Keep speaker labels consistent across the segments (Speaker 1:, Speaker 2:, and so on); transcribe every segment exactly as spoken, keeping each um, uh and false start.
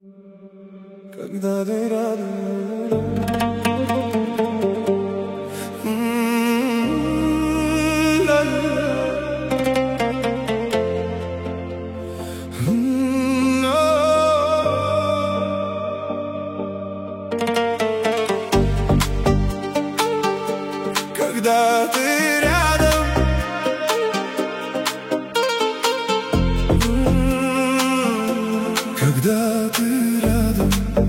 Speaker 1: Когда ты рядом, когда ты рядом, когда ты рядом.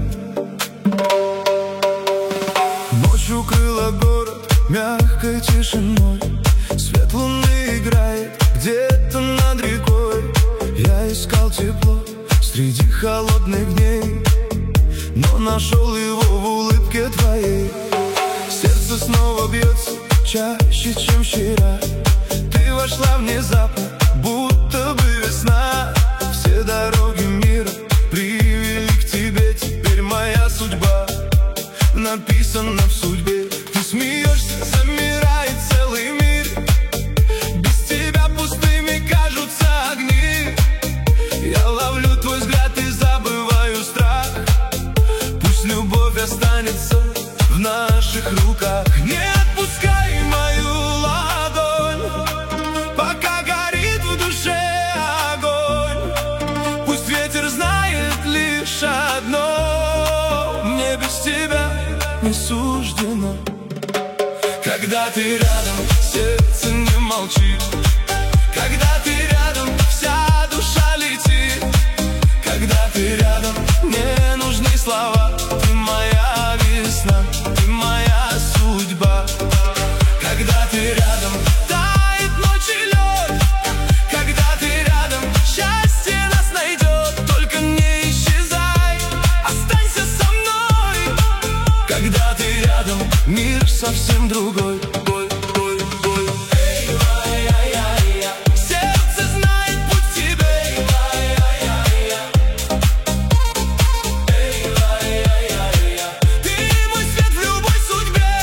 Speaker 1: Ночь укрыла город мягкой тишиной, свет луны играет где-то над рекой. Я искал тепло среди холодных дней, но нашел его в улыбке твоей. Сердце снова бьется чаще, чем вчера. Ты вошла внезапно, будто бы весна. Все дороги мира привели к тебе. Теперь моя судьба написана в судьбе. Ты смеешься, замирает целый мир. Без тебя пустыми кажутся огни. Я ловлю твой взгляд и забываю страх. Пусть любовь останется в наших руках. Не отпускай мою ладонь, пока горит в душе огонь. Пусть ветер знает лишь одно: мне без тебя не суждено. Когда ты рядом, сердце не молчит. Когда ты рядом, вся душа летит. Когда ты рядом, не нужны слова. Ты моя весна, ты моя судьба. Когда ты рядом, тает ночь и лед. Когда ты рядом, счастье нас найдет. Только не исчезай, останься со мной. Когда ты рядом, мир совсем другой. Сердце знает путь к тебе. Ты мой свет в любой судьбе.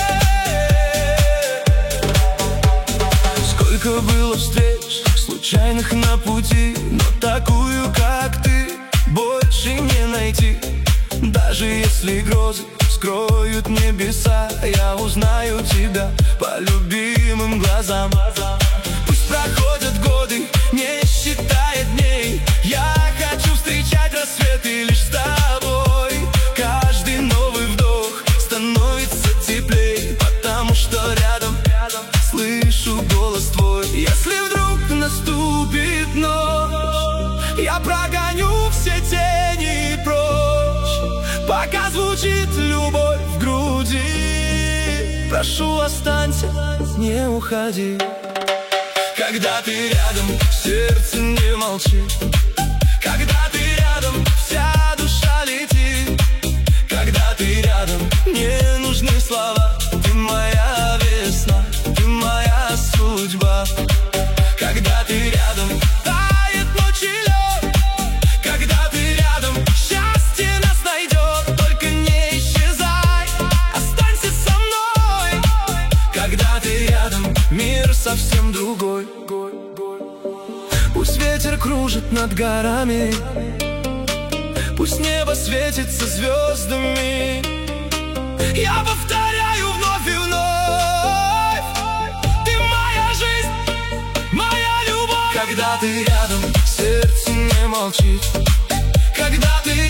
Speaker 1: Сколько было встреч, случайных на пути, но такую, как ты, больше не найти. Даже если грозы скроют небеса, я узнаю тебя по любимым глазам. Пусть проходят годы, не считая дней. Я хочу встречать рассветы лишь с тобой. Каждый новый вдох становится теплей, потому что рядом слышу голос твой. Если вдруг наступит ночь, я прогоню все тени прочь. Пока звучит любовь в груди, прошу, останься, не уходи. Когда ты рядом, сердце не молчит. Когда ты рядом, вся душа летит. Когда ты рядом, не нужны слова. Ты моя весна, ты моя судьба. Когда ты рядом, тает ночь и лед. Когда ты рядом, счастье нас найдет. Только не исчезай, останься со мной. Когда ты рядом, мир совсем другой. Пусть ветер кружит над горами, пусть небо светится звездами. Я повторяю вновь и вновь: ты моя жизнь, моя любовь. Когда ты рядом, сердце не молчит. Когда ты